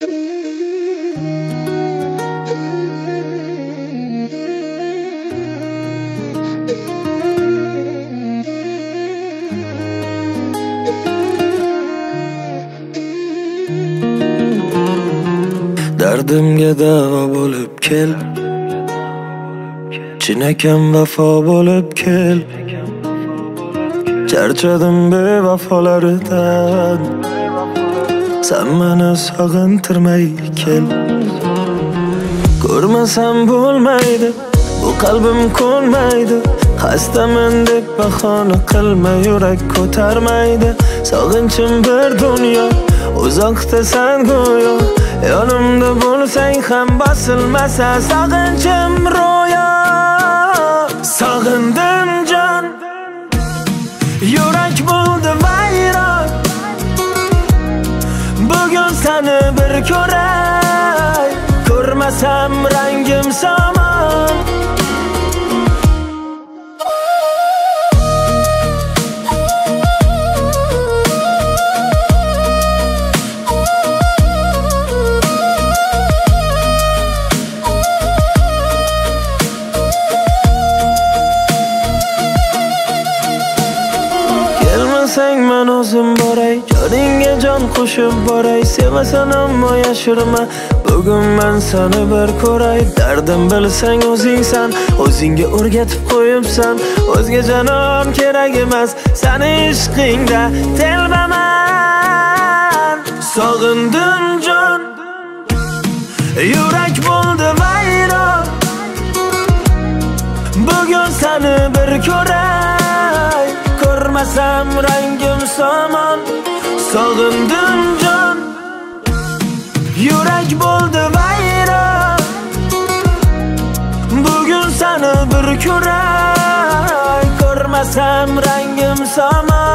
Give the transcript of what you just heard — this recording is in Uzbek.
Dardimga davo bo'lib kel, chinakam vafo bo'lib kel. Charchadim bevafolaridan, sen meni sog'intirmay kel. Ko'rmasam bo'lmaydi, bu qalbim ko'nmaydi. Xastaman deb bahona qilma, yurak ko'tarmaydi. Sog'inchim bir dunyo, uzoqda sen go'yo. Yonimda bo'lsang ham bosilmasa sog'inchim ro'yo. Sog'indim jon, yurak bo'ldi vayron. Bugun seni bir ko'ray, ko'rmasam rangim somon. Sen men o'zim boray, joningga jon qo'shib boray. Sevasan ammo yashirma, bugun men seni bir ko'ray. Dardim bilsang o'zingsan, o'zingga o'rgatib qo'yibsan. O'zga janon kerak emas, seni ishqingda telbaman. Sog'indim jon, yurak bo'ldi vayron. Bugun seni bir ko'ray, ko'rmasam rangim somon. Sog'indim jon, yurak bo'ldi vayron. Bugun seni bir ko'ray, ko'rmasam rangim somon.